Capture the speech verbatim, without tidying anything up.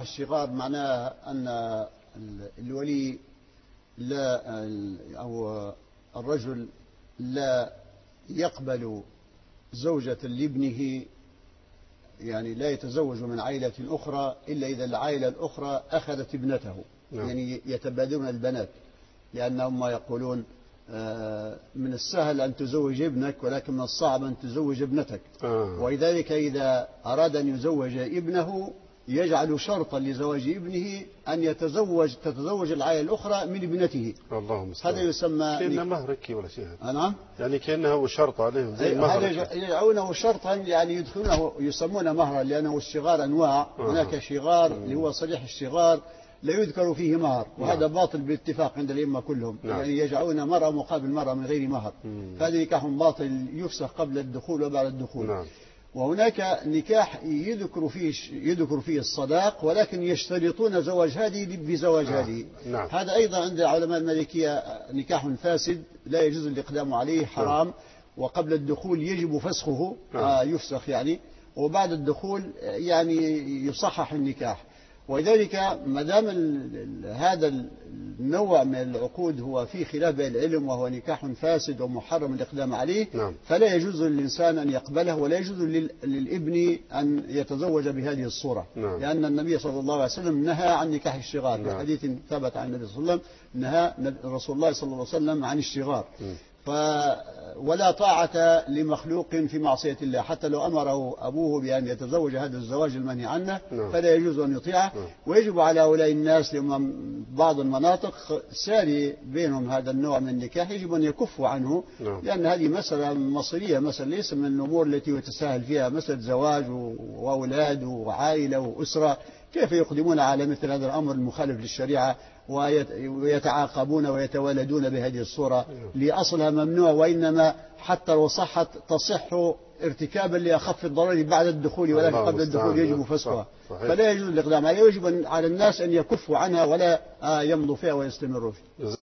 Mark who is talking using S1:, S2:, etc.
S1: الشغار معناه أن الولي لا أو الرجل لا يقبل زوجة لابنه، يعني لا يتزوج من عائلة أخرى إلا إذا العائلة الأخرى أخذت ابنته. نعم. يعني يتبادلون البنات، لأنهم ما يقولون من السهل أن تزوج ابنك ولكن من الصعب أن تزوج ابنتك. آه. ولذلك إذا أراد أن يزوج ابنه يجعل شرطا لزواج ابنه أن يتزوج تتزوج العائلة الأخرى من ابنته.
S2: اللهم
S1: هذا يسمى
S2: كأنه مهركي ولا شيء.
S1: نعم،
S2: يعني كأنه شرط عليهم زي المهر.
S1: هذا يجعلونه شرطا، يعني يدخلونه يسمونه مهرا، لأنه الشغار أنواع. آه. هناك شغار اللي هو صريح الشغار لا يذكر فيه مهر، وهذا نعم. باطل باتفاق عند الأئمة كلهم. نعم. يعني يجعلون مرأة مقابل مرأة من غير مهر. هذا نكاح باطل يفسخ قبل الدخول وبعد الدخول. نعم. وهناك نكاح يذكر فيه يذكر فيه الصداق ولكن يشترطون زواج هذه بزواج آه. هذه. نعم. هذا أيضا عند علماء المالكية نكاح فاسد لا يجوز الإقدام عليه، حرام. نعم. وقبل الدخول يجب فسخه. نعم. آه يفسخ يعني، وبعد الدخول يعني يصحح النكاح. ولذلك ما دام هذا النوع من العقود هو في خلاف بين العلم وهو نكاح فاسد ومحرم الإقدام عليه. نعم. فلا يجوز للإنسان أن يقبله، ولا يجوز للابن أن يتزوج بهذه الصورة. نعم. لأن النبي صلى الله عليه وسلم نهى عن نكاح الشغار. نعم. في حديث ثبت عن النبي صلى الله عليه وسلم نهى رسول الله صلى الله عليه وسلم عن الشغار. م. ف ولا طاعة لمخلوق في معصية الله، حتى لو أمره أبوه بأن يتزوج هذا الزواج المنهي عنه. نعم. فلا يجوز أن يطيعه. نعم. ويجب على هؤلاء الناس لهم بعض المناطق ساري بينهم هذا النوع من النكاح يجب أن يكفوا عنه. نعم. لأن هذه مسألة مصيرية، مسألة ليس من الأمور التي يتساهل فيها، مسألة زواج وأولاد وعائلة وأسرة. كيف يقدمون على مثل هذا الأمر المخالف للشريعة ويتعاقبون ويتولدون بهذه الصورة لأصلها ممنوع، وإنما حتى لو صحت تصح ارتكابا لأخف الضرر بعد الدخول، ولكن قبل الدخول يجب فسخها. فلا يجوز الإقدام عليها، ويجب على الناس أن يكفوا عنها ولا يمضوا فيها ويستمروا فيها.